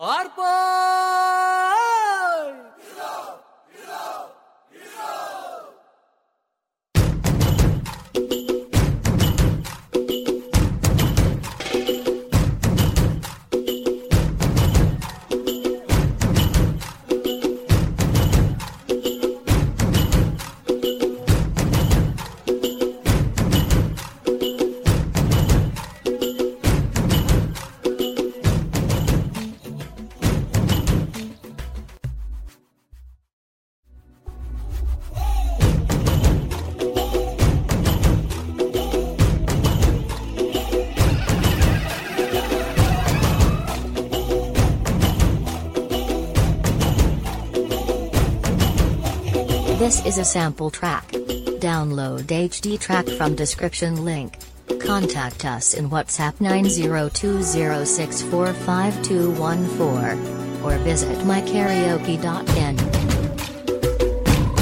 Arpa! This is a sample track. Download HD track from description link. Contact us in WhatsApp 90206452214 or visit mykaraoke.in.